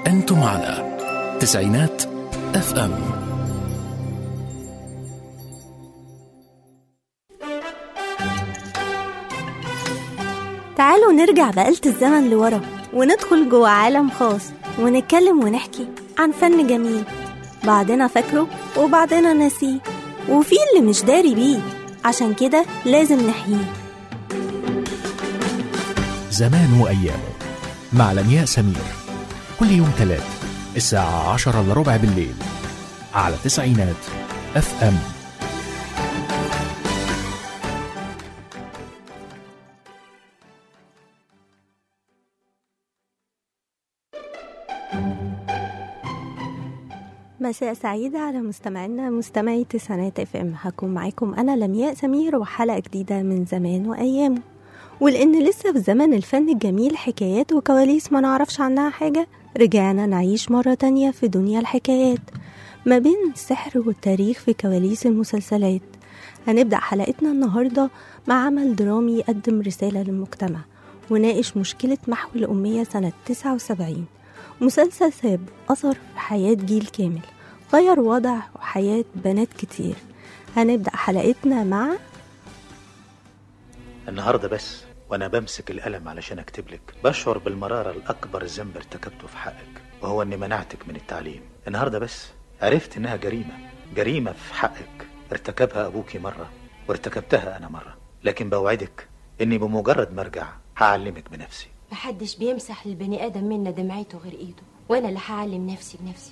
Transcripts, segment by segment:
أنتم على تسعينات FM. تعالوا نرجع بآلة الزمن لورا وندخل جوه عالم خاص ونتكلم ونحكي عن فن جميل، بعضنا فاكره وبعضنا ناسيه، وفي اللي مش داري بيه، عشان كده لازم نحييه. زمان وأيامه مع لمياء سمير، كل يوم 3 الساعة 10:15 بالليل على تسعينات FM. مساء سعيدة على مستمعينا مستمعي تسعينات FM. هكون معاكم أنا لمياء سمير وحلقة جديدة من زمان وأيامه. ولأن لسه في زمن الفن الجميل حكايات وكواليس ما نعرفش عنها حاجة، رجعنا نعيش مرة تانية في دنيا الحكايات ما بين السحر والتاريخ في كواليس المسلسلات. هنبدأ حلقتنا النهاردة مع عمل درامي يقدم رسالة للمجتمع وناقش مشكلة محو الأمية سنة 79. مسلسل ساب أثر في حياة جيل كامل، غير وضع وحياة بنات كتير. هنبدأ حلقتنا مع النهاردة بس وأنا بمسك القلم علشان أكتبلك بشعر بالمرارة الأكبر ذنب ارتكبته في حقك، وهو أني منعتك من التعليم. النهاردة بس عرفت إنها جريمة في حقك ارتكبها أبوكي مرة وارتكبتها أنا مرة، لكن بوعدك إني بمجرد ما أرجع هعلمك بنفسي. محدش بيمسح للبني آدم منا دمعته غير إيده، وأنا اللي هعلم نفسي بنفسي.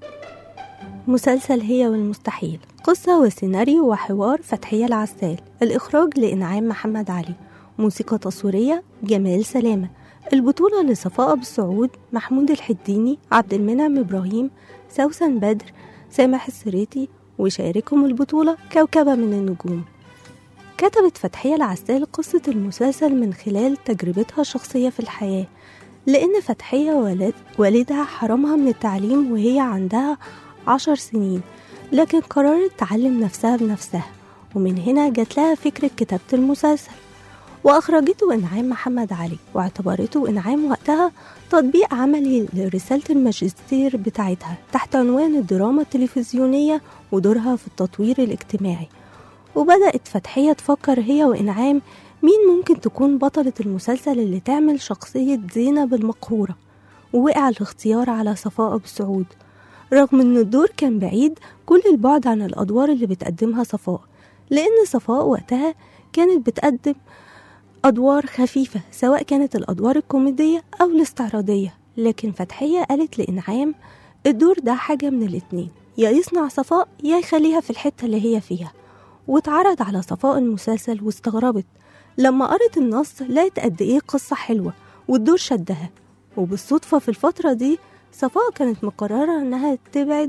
مسلسل هي والمستحيل، قصة وسيناريو وحوار فتحية العسال، الإخراج لإنعام محمد علي، موسيقى تصويرية جمال سلامة، البطولة لصفاء أبو السعود، محمود الحديني، عبد المنعم إبراهيم، سوسن بدر، سامح السريتي، وشاركهم البطولة كوكبة من النجوم. كتبت فتحية العسال قصة المسلسل من خلال تجربتها الشخصية في الحياة، لأن فتحية والدها حرمها من التعليم وهي عندها 10 سنين، لكن قررت تعلم نفسها بنفسها، ومن هنا جات لها فكرة كتابة المسلسل. وأخرجته إنعام محمد علي، واعتبرته إنعام وقتها تطبيق عملي لرسالة الماجستير بتاعتها تحت عنوان الدراما التلفزيونية ودورها في التطوير الاجتماعي. وبدأت فتحية تفكر هي وإنعام مين ممكن تكون بطلة المسلسل اللي تعمل شخصية زينب المقهورة، ووقع الاختيار على صفاء أبو السعود، رغم ان الدور كان بعيد كل البعد عن الأدوار اللي بتقدمها صفاء، لأن صفاء وقتها كانت بتقدم أدوار خفيفة سواء كانت الأدوار الكوميدية أو الاستعراضية. لكن فتحية قالت لإنعام الدور ده حاجة من الاتنين، يا يصنع صفاء يا يخليها في الحتة اللي هي فيها. واتعرض على صفاء المسلسل واستغربت لما قرت النص، لقت قد ايه قصة حلوة والدور شدها. وبالصدفة في الفترة دي صفاء كانت مقررة انها تبعد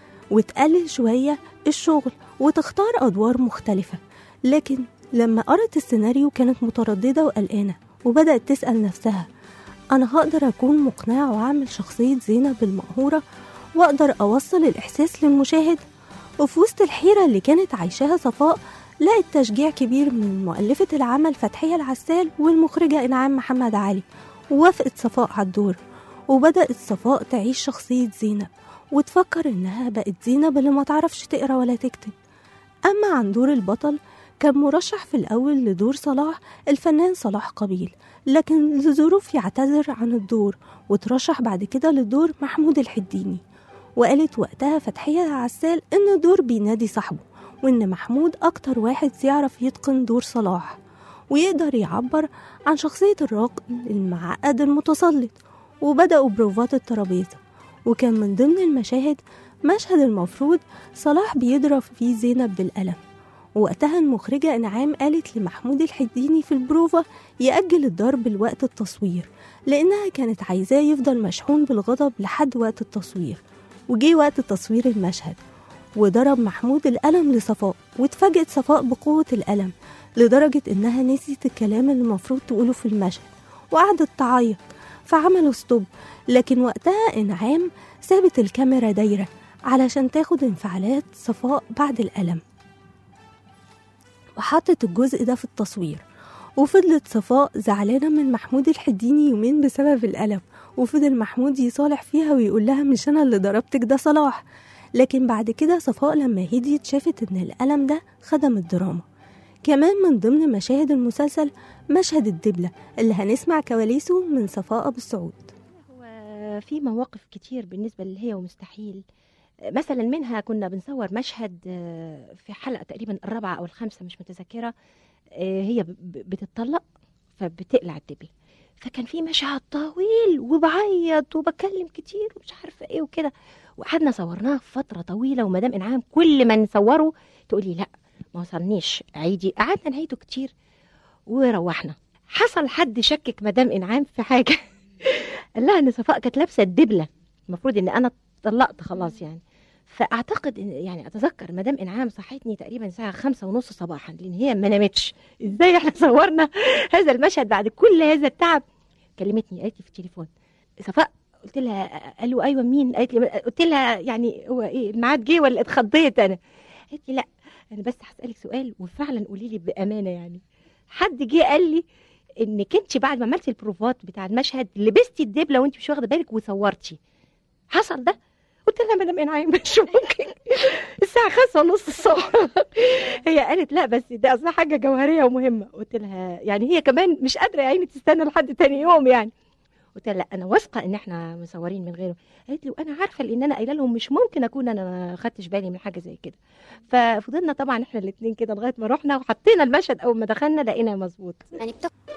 وتقلل شوية الشغل وتختار أدوار مختلفة، لكن لما قرت السيناريو كانت مترددة وقلقانة، وبدأت تسأل نفسها أنا هقدر أكون مقنعة وأعمل شخصية زينب المقهورة وأقدر أوصل الإحساس للمشاهد؟ وفي وسط الحيرة اللي كانت عايشاها صفاء لقت تشجيع كبير من مؤلفة العمل فتحية العسال والمخرجة إنعام محمد علي، ووافقت صفاء على الدور. وبدأت صفاء تعيش شخصية زينب وتفكر إنها بقت زينب اللي ما تعرفش تقرأ ولا تكتب. أما عن دور البطل كان مرشح في الأول لدور صلاح الفنان صلاح قبيل، لكن لظروف يعتذر عن الدور، وترشح بعد كده لدور محمود الحديني. وقالت وقتها فتحية العسال إن الدور بينادي صاحبه، وإن محمود أكتر واحد يعرف يتقن دور صلاح ويقدر يعبر عن شخصية الراجل المعقد المتسلط. وبدأوا بروفات الترابيزة، وكان من ضمن المشاهد مشهد المفروض صلاح بيضرب فيه زينب بالقلم. ووقتها المخرجة إنعام قالت لمحمود الحديني في البروفة يأجل الضرب لوقت التصوير، لأنها كانت عايزاه يفضل مشحون بالغضب لحد وقت التصوير. وجي وقت تصوير المشهد وضرب محمود القلم لصفاء، واتفاجئت صفاء بقوة القلم لدرجة إنها نسيت الكلام اللي المفروض تقوله في المشهد وقعدت تعيط، فعملوا ستوب. لكن وقتها إنعام سابت الكاميرا دايرة علشان تاخد انفعالات صفاء بعد الألم، وحطت الجزء ده في التصوير. وفضلت صفاء زعلانة من محمود الحديني يومين بسبب الألم، وفضل محمود يصالح فيها ويقول لها مش أنا اللي ضربتك ده صلاح. لكن بعد كده صفاء لما هديت شافت إن الألم ده خدم الدراما. كمان من ضمن مشاهد المسلسل مشهد الدبلة اللي هنسمع كواليسه من صفاء أبو السعود. في مواقف كتير بالنسبة اللي هي ومستحيل. مثلا منها كنا بنصور مشهد في حلقة تقريبا 4 أو 5 مش متذكرة، هي بتتطلق فبتقلع الدبل، فكان في مشهد طويل وبعيط وبكلم كتير ومش عارفة ايه وكده، وقعدنا صورناه فترة طويلة، ومدام إنعام كل ما نصوره تقولي لا ما وصلنيش عيدي، قعدنا نعيده كتير وروحنا. حصل حد شكك مدام إنعام في حاجة قال لها ان صفاء كانت لابسه الدبله، المفروض ان انا اتطلقت خلاص يعني. فاعتقد يعني اتذكر مدام انعام صحتني تقريبا الساعه 5:30 صباحا، لان هي ما نامتش. ازاي احنا صورنا هذا المشهد بعد كل هذا التعب؟ كلمتني قالت لي في التليفون صفاء، قلت لها قالوا ايوه مين؟ قالت لي، قلت لها يعني هو ايه الميعاد جه ولا اتخضيت انا؟ قالت لي لا انا بس هسالك سؤال وفعلا قولي لي بامانه، يعني حد جه قال لي انك انت بعد ما عملتي البروفات بتاع المشهد لبستي الدبله وانت مش واخده بالك وصورتي، حصل ده؟ قلت لها مدام انعام مش ممكن الساعه 5:30 الصبح. هي قالت لا بس ده اصلا حاجه جوهريه ومهمه. قلت لها يعني هي كمان مش قادره يا عيني تستنى لحد تاني يوم يعني. قلت لها لا انا واثقه ان احنا مصورين من غيره. قالت لي وانا عارفه لان انا قايله لهم مش ممكن اكون انا ما خدتش بالي من حاجه زي كده. ففضلنا طبعا احنا الاثنين كده لغايه ما رحنا وحطينا المشهد، اول ما دخلنا لقينا مظبوط يعني.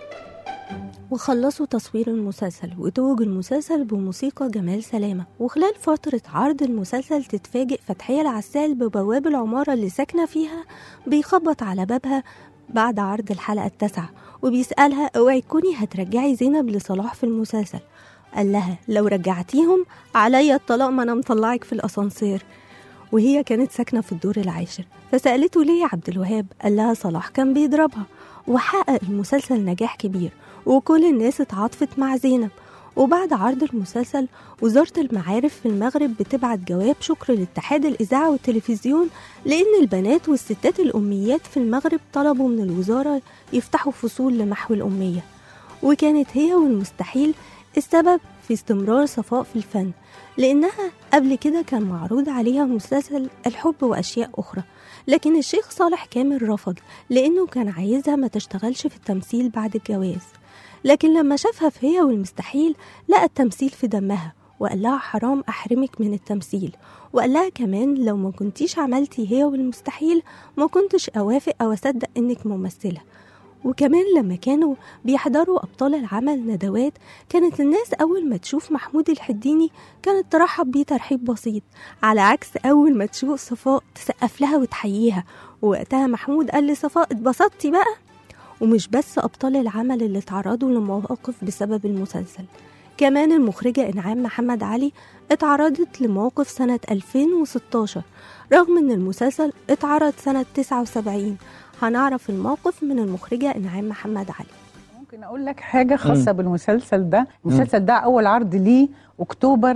وخلصوا تصوير المسلسل وتوج المسلسل بموسيقى جمال سلامة. وخلال فترة عرض المسلسل تتفاجئ فتحية العسال ببواب العمارة اللي ساكنة فيها بيخبط على بابها بعد عرض الحلقة 9 وبيسألها اوعي تكوني هترجعي زينب لصلاح في المسلسل. قال لها لو رجعتيهم عليا الطلاق، ما انا مطلعك في الاسانسير. وهي كانت ساكنة في الدور العاشر، فسألته ليه يا عبد الوهاب؟ قال لها صلاح كان بيضربها. وحقق المسلسل نجاح كبير وكل الناس اتعاطفت مع زينب. وبعد عرض المسلسل وزارة المعارف في المغرب بتبعت جواب شكر لاتحاد الإذاعة والتلفزيون، لأن البنات والستات الأميات في المغرب طلبوا من الوزارة يفتحوا فصول لمحو الأمية. وكانت هي والمستحيل السبب في استمرار صفاء في الفن، لأنها قبل كده كان معروض عليها مسلسل الحب وأشياء أخرى، لكن الشيخ صالح كامل رفض لأنه كان عايزها ما تشتغلش في التمثيل بعد الجواز. لكن لما شافها في هي والمستحيل لقى التمثيل في دمها وقال لها حرام أحرمك من التمثيل. وقال لها كمان لو ما كنتيش عملتي هي والمستحيل ما كنتش أوافق أو أصدق إنك ممثلة. وكمان لما كانوا بيحضروا أبطال العمل ندوات، كانت الناس أول ما تشوف محمود الحديني كانت ترحب بيه ترحيب بسيط، على عكس أول ما تشوف صفاء تسقف لها وتحييها. ووقتها محمود قال لصفاء اتبسطتي بقى. ومش بس أبطال العمل اللي تعرضوا لمواقف بسبب المسلسل، كمان المخرجة إنعام محمد علي اتعرضت لموقف سنة 2016 رغم ان المسلسل اتعرض سنة 79. هنعرف الموقف من المخرجة إنعام محمد علي. ممكن أقول لك حاجة خاصة بالمسلسل ده. المسلسل ده أول عرض ليه أكتوبر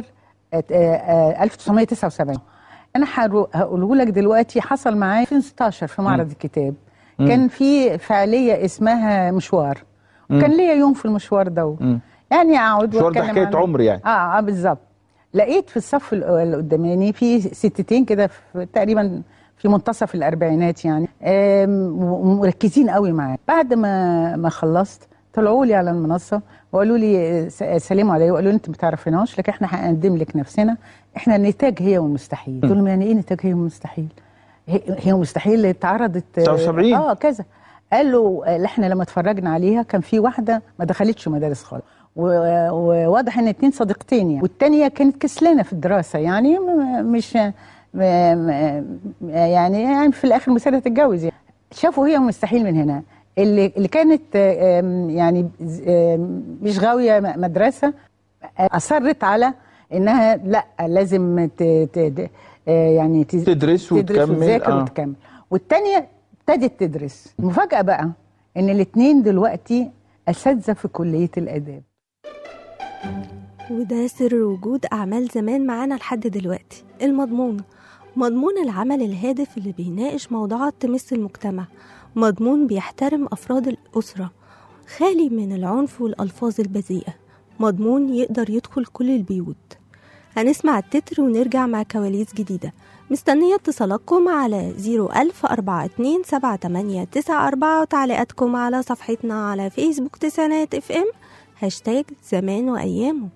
1979. أنا هقوله لك دلوقتي. حصل معايا في 2016 في معرض الكتاب، كان في فعالية اسمها مشوار، وكان ليا يوم في المشوار ده يعني أقعد وأتكلم عنه. حكاية عمر يعني. بالظبط. لقيت في الصف اللي قداماني في ستتين كده تقريبا في منتصف الأربعينات يعني، مركزين قوي معايا. بعد ما خلصت طلعوا لي على المنصة وقالوا لي سلموا علي وقالوا لي انت ما بتعرفيناش، لكن احنا هنقدم لك نفسنا، احنا نتاج هي والمستحيل. قلت لهم يعني ايه نتاج هي والمستحيل؟ هي والمستحيل اللي اتعرضت 79 كذا. قالوا احنا لما اتفرجنا عليها كان في واحدة ما دخلتش مدارس خالص، وواضح ان 2 صديقتين يعني، والتانية كانت كسلانة في الدراسة يعني مش يعني في الاخر مسيرة تتجوز يعني. شافوا هي مستحيل من هنا اللي كانت يعني مش غاوية مدرسة، أصرت على إنها لا لازم يعني تدرس وتذاكر وتكمل. والتانية ابتدت تدرس. المفاجأة بقى إن الاتنين دلوقتي أساتذة في كلية الآداب. وده سر وجود أعمال زمان معانا لحد دلوقتي. مضمون العمل الهادف اللي بيناقش موضوعات تمس المجتمع، مضمون بيحترم أفراد الأسرة، خالي من العنف والألفاظ البذيئة، مضمون يقدر يدخل كل البيوت. هنسمع التتر ونرجع مع كواليس جديدة. مستنية اتصالاتكم على 010427894 وتعليقاتكم على صفحتنا على فيسبوك تسعينات FM #زمان وأيامه.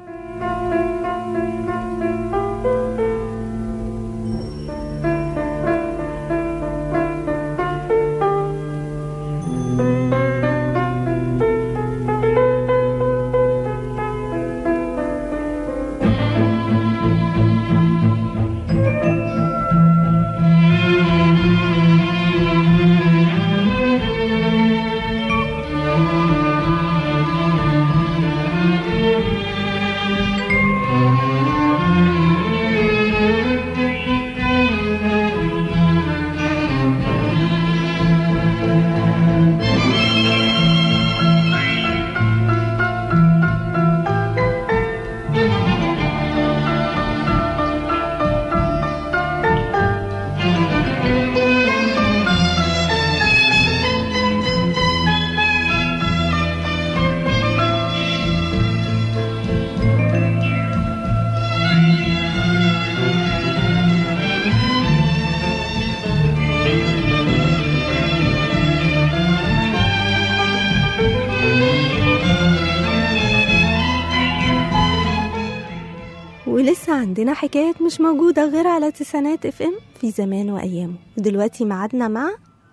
ولسه عندنا حكايات مش موجودة غير على تسعينات FM في زمان وأيامه. ودلوقتي معادنا مع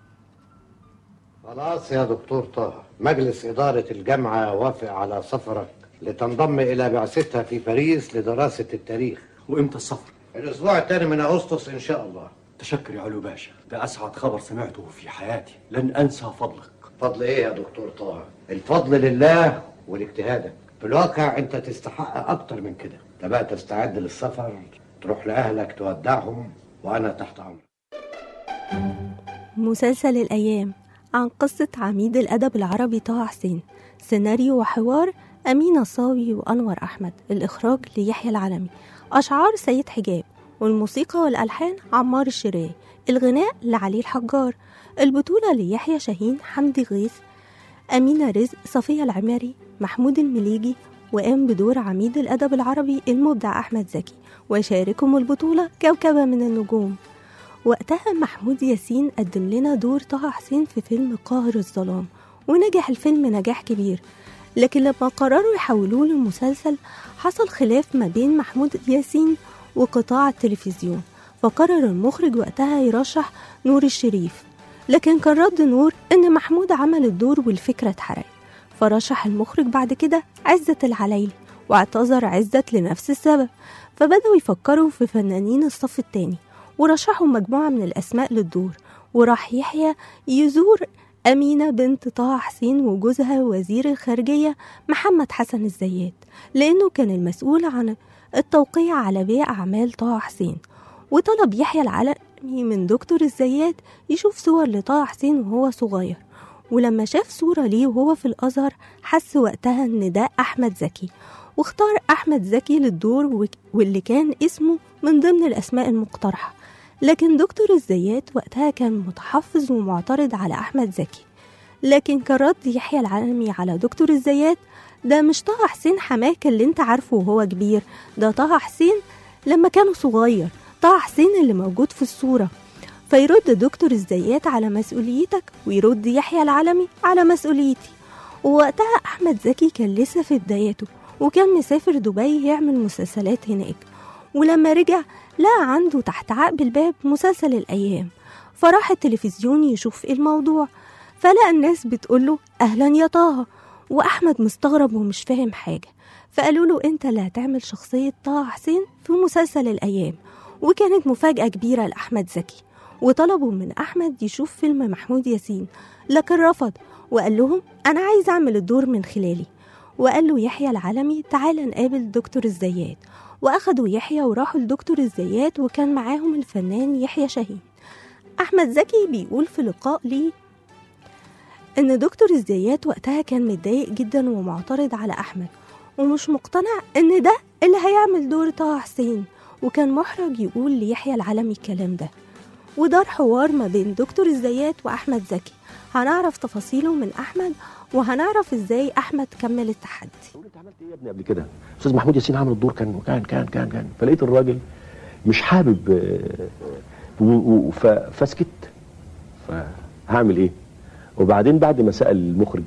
خلاص يا دكتور طه، مجلس إدارة الجامعة وافق على سفرك لتنضم إلى بعثتها في باريس لدراسة التاريخ. وإمتى السفر؟ الأسبوع الثاني من أغسطس إن شاء الله. تشكر يا علو باشا، ده أسعد خبر سمعته في حياتي، لن أنسى فضلك. فضل إيه يا دكتور طه؟ الفضل لله ولاجتهادك. في الواقع أنت تستحق أكتر من كده. أنت بقى تستعد للسفر، تروح لأهلك تودعهم، وأنا تحت أمرك. مسلسل الأيام عن قصة عميد الأدب العربي طه حسين، سيناريو وحوار أمينة صاوي وأنور أحمد، الإخراج ليحيى العلمي، أشعار سيد حجاب، والموسيقى والألحان عمار الشراي، الغناء لعلي الحجار، البطولة ليحيى شاهين، حمدي غيث، أمينة رزق، صفية العمري، محمود المليجي، وقام بدور عميد الأدب العربي المبدع أحمد زكي، وشاركهم البطولة كوكبة من النجوم. وقتها محمود ياسين قدم لنا دور طه حسين في فيلم قاهر الظلام، ونجح الفيلم نجاح كبير. لكن لما قرروا يحولوه للمسلسل حصل خلاف ما بين محمود ياسين وقطاع التلفزيون، فقرر المخرج وقتها يرشح نور الشريف، لكن كان رد نور إن محمود عمل الدور والفكرة اتحرقت، فرشح المخرج بعد كده عزت العلايلي، واعتذر عزت لنفس السبب. فبدأوا يفكروا في فنانين الصف الثاني، ورشحوا مجموعة من الأسماء للدور، وراح يحيى يزور أمينة بنت طه حسين وجوزها وزير الخارجية محمد حسن الزيات، لأنه كان المسؤول عن التوقيع على بيع أعمال طه حسين. وطلب يحيى العلمي من دكتور الزيات يشوف صور لطه حسين وهو صغير، ولما شاف صورة ليه وهو في الأزهر حس وقتها إن ده أحمد زكي، واختار أحمد زكي للدور، واللي كان اسمه من ضمن الأسماء المقترحة. لكن دكتور الزيات وقتها كان متحفظ ومعترض على أحمد زكي، لكن كان رد يحيى العلمي على دكتور الزيات: ده مش طه حسين حماك اللي انت عارفه وهو كبير، ده طه حسين لما كان صغير، طه حسين اللي موجود في الصورة. فيرد دكتور الزيات على مسؤوليتك، ويرد يحيى العلمي على مسؤوليتي. ووقتها أحمد زكي كان لسه في بداياته، وكان مسافر دبي يعمل مسلسلات هناك، ولما رجع لقى عنده تحت عقب الباب مسلسل الأيام، فراح التلفزيون يشوف الموضوع، فلقى الناس بتقوله أهلا يا طه، وأحمد مستغرب ومش فاهم حاجة. فقالوا له أنت اللي هتعمل شخصية طه حسين في مسلسل الأيام. وكانت مفاجأة كبيرة لأحمد زكي، وطلبوا من أحمد يشوف فيلم محمود ياسين، لكن رفض وقال لهم أنا عايز أعمل الدور من خلالي. وقال له يحيى العلمي تعال نقابل دكتور الزيات، وأخدوا يحيى وراحوا لدكتور الزيات، وكان معاهم الفنان يحيى شاهين. أحمد زكي بيقول في لقاء ليه إن دكتور الزيات وقتها كان متضايق جدا ومعترض على أحمد، ومش مقتنع إن ده اللي هيعمل دور طه حسين، وكان محرج يقول ليحيى العلمي الكلام ده. ودار حوار ما بين دكتور الزيات وأحمد زكي، هنعرف تفاصيله من أحمد وهنعرف ازاي احمد كمل التحدي. انت عملت ايه يا ابني قبل كده؟ استاذ محمود ياسين عمل الدور كان فلقيت الراجل مش حابب فسكت. فهعمل ايه؟ وبعدين بعد ما سأل المخرج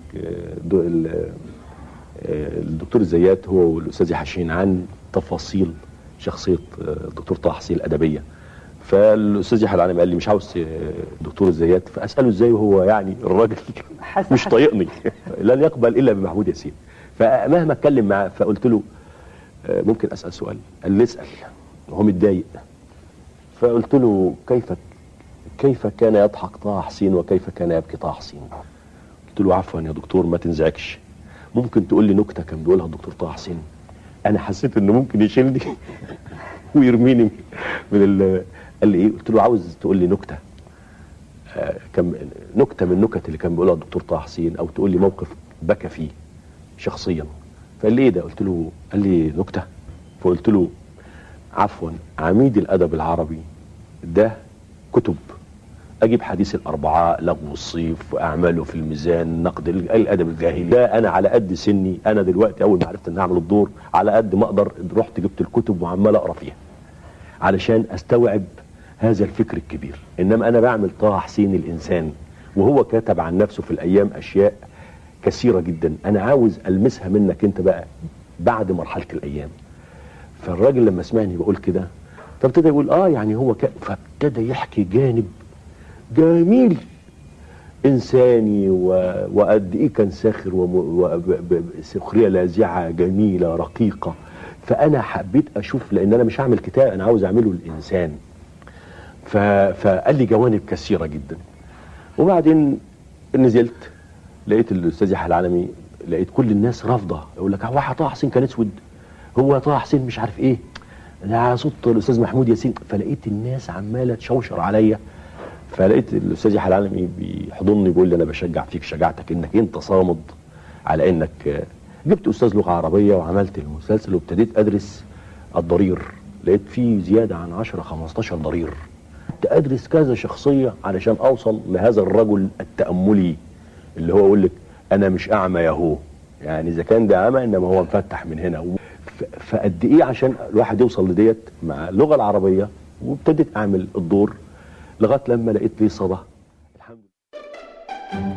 الدكتور الزيات هو والاستاذ حشين عن تفاصيل شخصيه الدكتور طه حسين الادبيه، فالاستاذ يحيى العالمي قال لي مش عاوز الدكتور الزيات، فاساله ازاي وهو يعني الراجل مش طايقني لن يقبل الا بمحمود ياسين. فمهما اتكلم معاه فقلت له ممكن اسال سؤال؟ قال لي اسال، وهو متضايق. فقلت له كيف كان يضحك طه حسين وكيف كان يبكي طه حسين؟ قلت له عفوا يا دكتور ما تنزعجش، ممكن تقول لي نكته كان بيقولها الدكتور طه حسين؟ انا حسيت انه ممكن يشيلني ويرميني من قال لي ايه؟ قلت له عاوز تقول لي نكته نكته من النكت اللي كان بيقولها الدكتور طه حسين، او تقول لي موقف بكى فيه شخصيا. فقال لي ايه ده؟ قلت له، قال لي نكته. فقلت له عفوا عميد الادب العربي ده كتب، اجيب حديث الاربعاء، لغو الصيف، واعماله في الميزان، نقد الادب الجاهلي، ده انا على قد سني. انا دلوقتي اول ما عرفت ان اعمل الدور على قد ما اقدر رحت جبت الكتب وعمال اقرا فيها علشان استوعب هذا الفكر الكبير. انما انا بعمل طه حسين الانسان، وهو كتب عن نفسه في الايام اشياء كثيره جدا انا عاوز المسها منك انت بقى بعد مرحله الايام. فالراجل لما سمعني بقول كده فابتدى يقول يعني هو فابتدى يحكي جانب جميل انساني وقد ايه كان ساخر وسخريه لاذعه جميله رقيقه. فانا حبيت اشوف، لان انا مش هعمل كتاب، انا عاوز اعمله الانسان. فقال لي جوانب كثيره جدا. وبعدين نزلت لقيت الاستاذ يحيى العالمي، لقيت كل الناس رافضه، يقول لك هو طه حسين كان اسود، هو طه حسين مش عارف ايه، ده صوت الاستاذ محمود ياسين. فلقيت الناس عماله تشوشر عليا. فلقيت الاستاذ يحيى العالمي بيحضني بيقول لي انا بشجع فيك شجاعتك انك انت صامد على انك جبت استاذ لغه عربيه وعملت المسلسل وابتديت ادرس الضرير. لقيت فيه زياده عن 10 15 ضرير. ادرس كذا شخصيه علشان اوصل لهذا الرجل التاملي اللي هو يقول لك انا مش اعمى ياهو، يعني اذا كان ده اعمى انما هو مفتح من هنا. فقد ايه عشان الواحد يوصل لديت مع اللغه العربيه. وابتديت اعمل الدور لغايه لما لقيت لي صدى الحمد لله.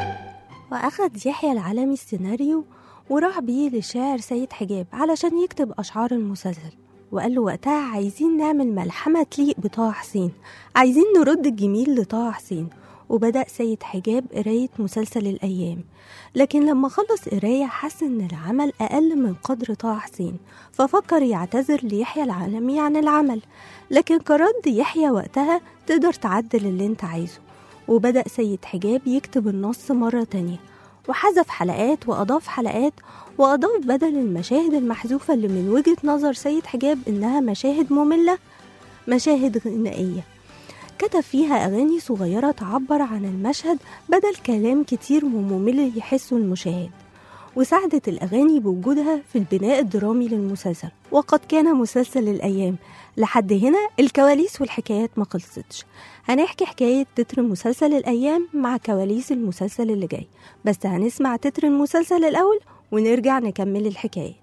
واخد يحيى العالمي السيناريو وراح بيه للشاعر سيد حجاب علشان يكتب اشعار المسلسل، وقال له وقتها عايزين نعمل ملحمه تليق بطه حسين، عايزين نرد الجميل لطه حسين. وبدأ سيد حجاب قراية مسلسل الأيام، لكن لما خلص قراية حس إن العمل أقل من قدر طه حسين، ففكر يعتذر ليحيى العالمي عن العمل. لكن كرد يحيى وقتها تقدر تعدل اللي انت عايزه. وبدأ سيد حجاب يكتب النص مرة تانية، وحذف حلقات وأضاف حلقات، وأضاف بدل المشاهد المحذوفة اللي من وجهة نظر سيد حجاب إنها مشاهد مملة مشاهد غنائية. كتب فيها أغاني صغيرة تعبر عن المشهد بدل كلام كتير وممل يحسه المشاهد. وساعدت الأغاني بوجودها في البناء الدرامي للمسلسل. وقد كان مسلسل الأيام. لحد هنا الكواليس والحكايات ما خلصتش، هنحكي حكاية تتر مسلسل الأيام مع كواليس المسلسل اللي جاي، بس هنسمع تتر المسلسل الأول ونرجع نكمل الحكايات.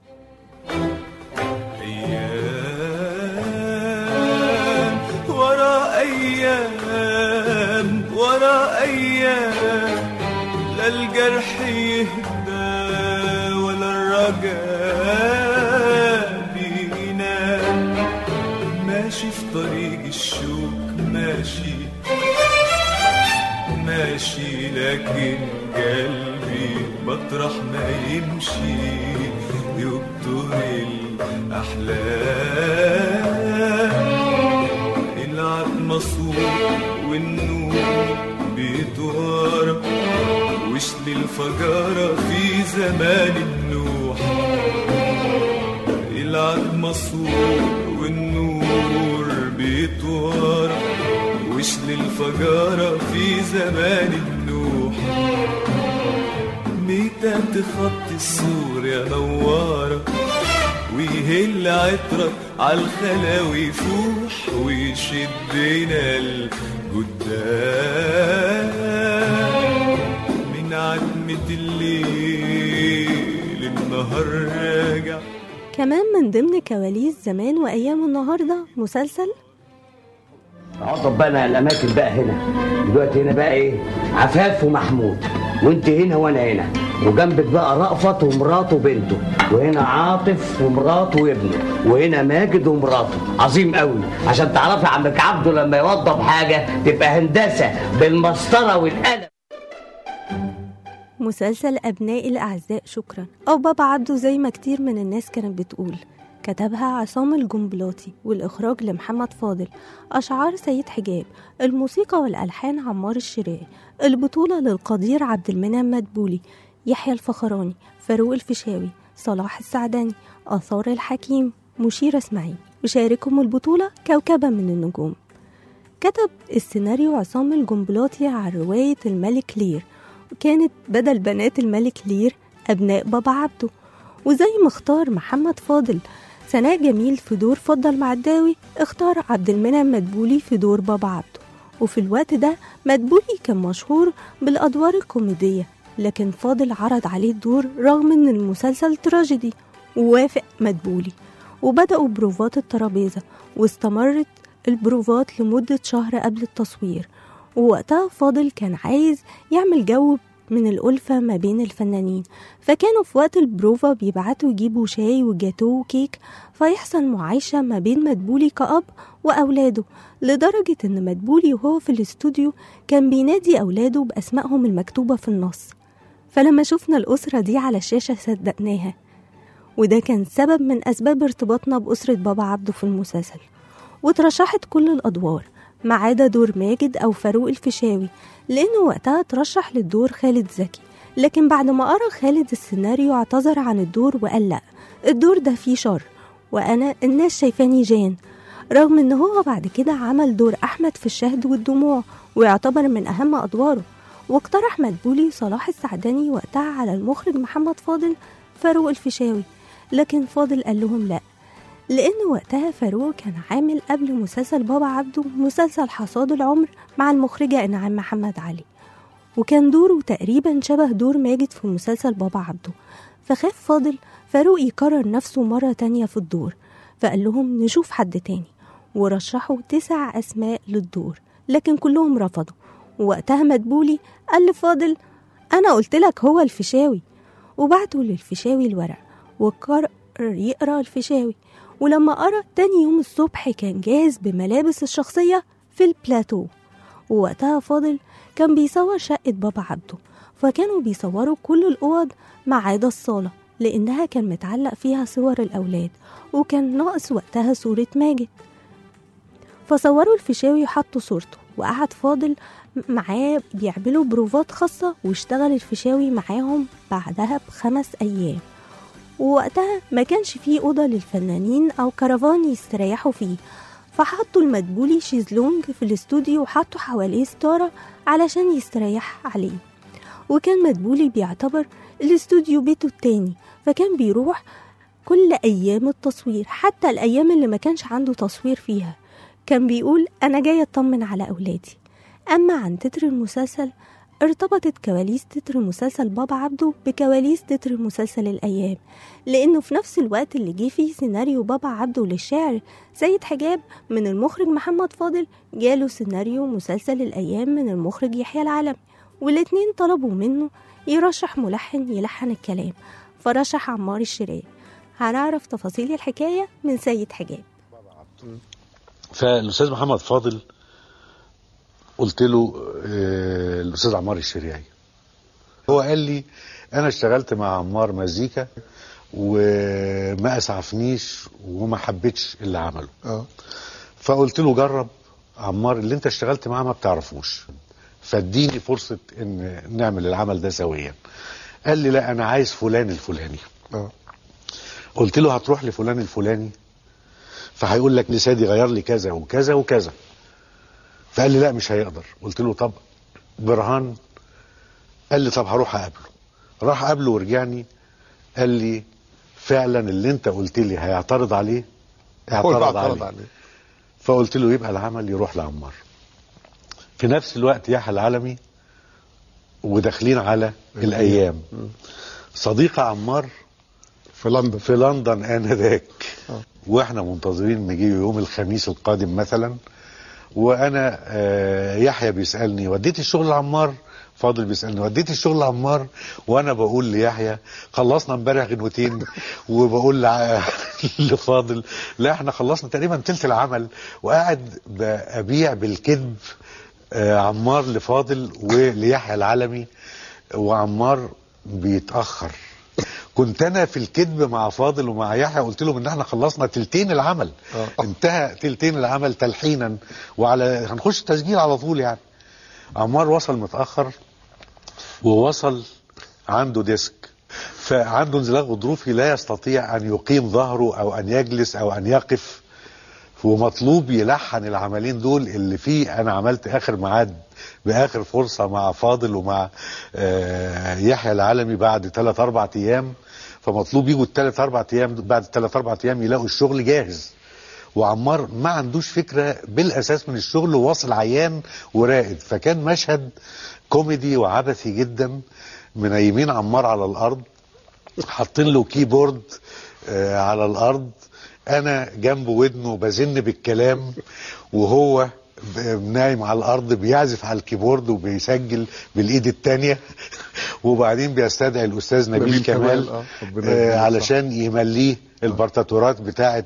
أيام ورا أيام، لا الجرح يهدى ولا الرجاء بينام. ماشي في طريق الشوك ماشي ماشي، لكن قلبي مطرح ما يمشي يبطل الأحلام. العتمة صوت والنور بيتوارى، وشل الفجارة في زمان النوح. العتمة صوت والنور بيتوارى، وشل الفجارة في زمان النوح. ميتة تخط السور يا نوارة، ويهل عطرك عالخلاوي يفوح، ويشدنا القدام. من عتمة الليل النهار راجع. كمان من ضمن كواليس زمان وأيام النهاردة مسلسل اقعد بقى الاماكن بقى هنا دلوقتي. هنا بقى ايه؟ عفاف ومحمود، وانت هنا وانا هنا، وجنبك بقى رأفت ومراته وبنته، وهنا عاطف ومراته وابنه، وهنا ماجد ومراته. عظيم قوي. عشان تعرفي عمك عبده لما يوضب حاجه تبقى هندسه بالمسطره والقلم. مسلسل أبناء الأعزاء شكرا أو بابا عبده زي ما كتير من الناس كانت بتقول. كتبها عصام الجنبلاطي والإخراج لمحمد فاضل، أشعار سيد حجاب، الموسيقى والألحان عمار الشريعي، البطولة للقدير عبد المنعم مدبولي، يحيى الفخراني، فاروق الفيشاوي، صلاح السعداني، آثار الحكيم، مشيرة اسماعيل، وشاركهم البطولة كوكبة من النجوم. كتب السيناريو عصام الجنبلاطي عن رواية الملك لير، وكانت بدل بنات الملك لير أبناء بابا عبده. وزي ما اختار محمد فاضل سناء جميل في دور فضل معداوي، اختار عبد المنعم مدبولي في دور بابا عبده. وفي الوقت ده مدبولي كان مشهور بالأدوار الكوميدية، لكن فاضل عرض عليه الدور رغم ان المسلسل تراجيدي، ووافق مدبولي. وبدأوا بروفات الترابيزة، واستمرت البروفات لمدة شهر قبل التصوير. ووقتها فاضل كان عايز يعمل جو من الألفة ما بين الفنانين، فكانوا في وقت البروفا بيبعتوا يجيبوا شاي وجاتو وكيك، فيحصل معايشة ما بين مدبولي كأب وأولاده، لدرجة إن مدبولي وهو في الاستوديو كان بينادي أولاده بأسمائهم المكتوبة في النص. فلما شفنا الأسرة دي على الشاشة صدقناها، وده كان سبب من أسباب ارتباطنا بأسرة بابا عبده في المسلسل. وترشحت كل الأدوار ما عدا دور ماجد أو فاروق الفيشاوي، لأنه وقتها ترشح للدور خالد زكي، لكن بعد ما قرأ خالد السيناريو اعتذر عن الدور وقال لا، الدور ده فيه شر وأنا الناس شايفاني جان، رغم إن هو بعد كده عمل دور أحمد في الشهد والدموع ويعتبر من أهم أدواره. واقترح مدبولي صلاح السعداني وقتها على المخرج محمد فاضل فاروق الفيشاوي، لكن فاضل قال لهم لا، لأن وقتها فاروق كان عامل قبل مسلسل بابا عبده مسلسل حصاد العمر مع المخرجة إنعام محمد علي، وكان دوره تقريبا شبه دور ماجد في مسلسل بابا عبده. فخاف فاضل فاروق يكرر نفسه مرة تانية في الدور، فقال لهم نشوف حد تاني، ورشحوا 9 أسماء للدور، لكن كلهم رفضوا. ووقتها مدبولي قال لفاضل أنا قلت لك هو الفيشاوي، وبعتوا للفيشاوي الورق وقرر يقرأ الفيشاوي. ولما قرأ تاني يوم الصبح كان جاهز بملابس الشخصية في البلاتو. ووقتها فاضل كان بيصور شقة بابا عبده، فكانوا بيصوروا كل الأوض ما عدا الصالة، لأنها كان متعلق فيها صور الأولاد، وكان ناقص وقتها صورة ماجد. فصوروا الفيشاوي وحطوا صورته، وقعد فاضل معاه بيعملوا بروفات خاصة، واشتغل الفيشاوي معاهم بعدها ب5 أيام. ووقتها ما كانش فيه أوضة للفنانين أو كرفان يستريحوا فيه، فحطوا المدبولي شيزلونج في الاستوديو وحطوا حواليه ستارة علشان يستريح عليه. وكان مدبولي بيعتبر الاستوديو بيته التاني، فكان بيروح كل أيام التصوير، حتى الأيام اللي ما كانش عنده تصوير فيها كان بيقول أنا جاي أطمن على أولادي. أما عن تتر المسلسل، ارتبطت كواليس تتر مسلسل بابا عبده بكواليس تتر مسلسل الأيام، لأنه في نفس الوقت اللي جه فيه سيناريو بابا عبده للشاعر سيد حجاب من المخرج محمد فاضل، جاله سيناريو مسلسل الأيام من المخرج يحيى العلمي، والاتنين طلبوا منه يرشح ملحن يلحن الكلام، فرشح عمار الشريعي. هنعرف تفاصيل الحكاية من سيد حجاب. فالأستاذ محمد فاضل قلت له الأستاذ عمار الشريعي، هو قال لي أنا اشتغلت مع عمار مزيكا وما أسعفنيش وما حبيتش اللي عمله. فقلت له جرب عمار، اللي انت اشتغلت معاه ما بتعرفوش، فاديني فرصة ان نعمل العمل ده سويا. قال لي لا انا عايز فلان الفلاني. قلت له هتروح لفلان الفلاني فهيقول لك نسادي غير لي كذا وكذا وكذا. فقال لي لا مش هيقدر. قلت له طب برهان؟ قال لي طب هروح اقابله. راح قابله ورجعني قال لي فعلا اللي انت قلت لي هيعترض عليه اعترض عليه. فقلت له يبقى العمل يروح لعمار. في نفس الوقت يحيى العلمي وداخلين على الايام. صديقة عمار في لندن انذاك، واحنا منتظرين نجي يوم الخميس القادم مثلا، وانا يحيى بيسالني وديت الشغل لعمار، فاضل بيسالني وديت الشغل لعمار، وانا بقول ليحيى خلصنا امبارح غنوتين، وبقول لفاضل لا احنا خلصنا تقريبا تلت العمل، وقاعد ابيع بالكذب عمار لفاضل وليحيى العلمي، وعمار بيتاخر. كنت انا في الكذب مع فاضل ومع يحيى، قلت لهم ان احنا خلصنا تلتين العمل، انتهى تلتين العمل تلحينا، وعلى هنخش تسجيل على طول يعني. عمار وصل متاخر، ووصل عنده ديسك، فعنده انزلاق غضروفي لا يستطيع ان يقيم ظهره او ان يجلس او ان يقف، ومطلوب يلحن العملين دول اللي فيه. انا عملت اخر ميعاد باخر فرصه مع فاضل ومع يحيى العلمي بعد 3-4 ايام، فمطلوب يجوا 3-4 ايام، بعد 3-4 ايام يلاقوا الشغل جاهز. وعمار ما عندوش فكره بالاساس من الشغل، وواصل عيان ورائد، فكان مشهد كوميدي وعبثي جدا. منيمين عمار على الارض، حاطين له كيبورد على الارض، انا جنبه ودنه بزن بالكلام، وهو نايم على الارض بيعزف على الكيبورد وبيسجل بالايد التانية. وبعدين بيستدعي الاستاذ نبيل كمال علشان يمليه البارتاتورات بتاعه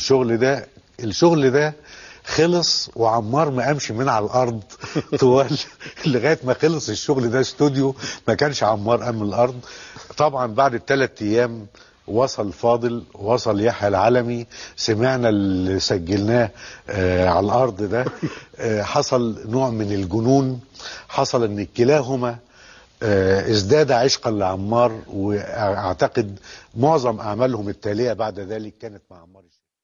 الشغل ده خلص، وعمار ما قامش من على الارض طوال لغايه ما خلص الشغل ده استوديو، ما كانش عمار قام من الارض. طبعا بعد 3 ايام وصل فاضل، وصل يحيى العلمي، سمعنا اللي سجلناه على الارض ده. حصل نوع من الجنون، حصل ان كلاهما ازداد عشقا لعمار، واعتقد معظم اعمالهم التاليه بعد ذلك كانت مع عمار.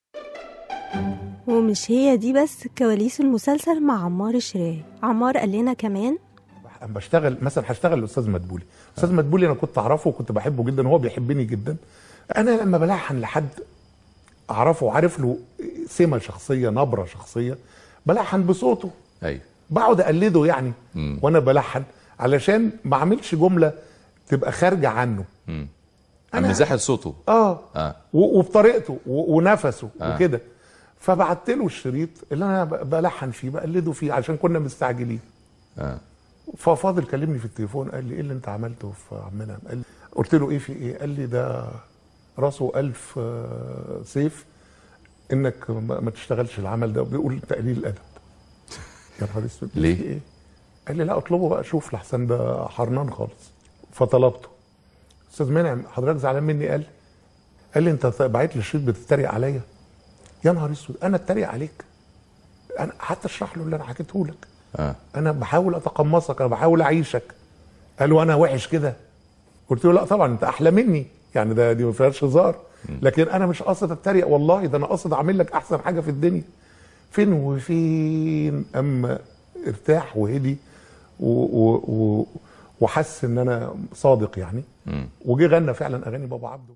ومش هي دي بس كواليس المسلسل مع عمار الشريعي. عمار قال لنا كمان بشتغل مثلا، هشتغل الاستاذ مدبولي. استاذ مدبولي انا كنت اعرفه وكنت بحبه جدا، وهو بيحبني جدا. انا لما بلحن لحد اعرفه وعارف له سمه شخصيه، نبره شخصيه، بلحن بصوته. ايوه، بقعد اقلده يعني وانا بلحن، علشان ما اعملش جمله تبقى خارجه عنه. انا مزاح صوته وبطريقته ونفسه وكده. فبعت له الشريط اللي انا بلحن فيه، بقلده فيه، عشان كنا مستعجلين. ففاضل كلمني في التليفون، قال لي ايه اللي انت عملته في عمنا؟ قلت له ايه في ايه؟ قال لي ده راسه 1000 سيف انك ما تشتغلش العمل ده، وبيقول تقليل الادب. يا نهار اسود، ليه؟ ايه؟ قال لي لا اطلبه بقى، شوف لحسن ده حرنان خالص. فطلبته. استاذ منعم حضرتك زعلان مني؟ قال لي انت بعت لي الشريط بتتريق عليا. يا نهار اسود، انا اتريق عليك؟ انا حتى اشرح له اللي انا حكيته لك. انا بحاول اتقمصك، انا بحاول اعيشك. قال له انا وحش كده؟ قلت له لا طبعا انت احلى مني، يعني دي ما فيهاش هزار، لكن انا مش قاصد اتريق والله، ده انا قاصد اعمل لك احسن حاجه في الدنيا. فين وفين اما ارتاح وهدي وحس ان انا صادق يعني. وجي غنى فعلا اغاني بابا عبده.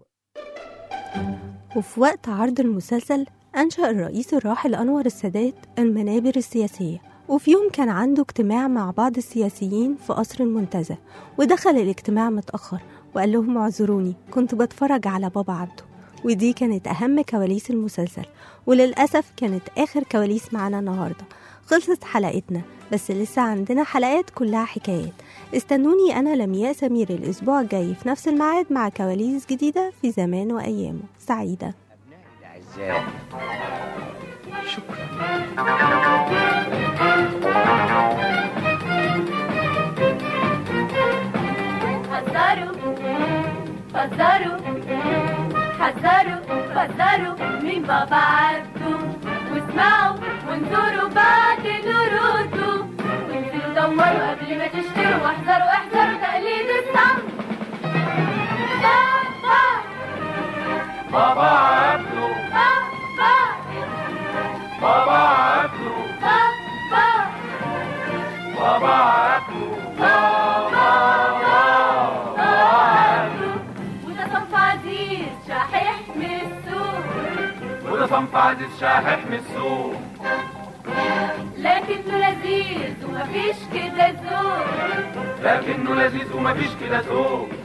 وفي وقت عرض المسلسل أنشأ الرئيس الراحل أنور السادات المنابر السياسية، وفي يوم كان عنده اجتماع مع بعض السياسيين في قصر المنتزه، ودخل الاجتماع متأخر وقال لهم اعذروني كنت بتفرج على بابا عبده. ودي كانت أهم كواليس المسلسل، وللأسف كانت آخر كواليس معنا النهاردة. خلصت حلقتنا، بس لسه عندنا حلقات كلها حكايات. استنوني أنا لمياء سمير الأسبوع الجاي في نفس الميعاد مع كواليس جديدة في زمان وأيامه. سعيدة. حذروا من بابا عبده، واسمعوا وانظروا بعد نردوا، وانزلوا دوروا قبل ما تشتروا، واحذروا تقليد الصمت. بابا عبده، بابا عبده، بابا عبده، وده صنف عزيز شحيح من السوق، وده صنف عزيز شحيح من السوق. لكنه لذيذ ومفيش كده ذوق. لكنه لذيذ ومفيش كده ذوق.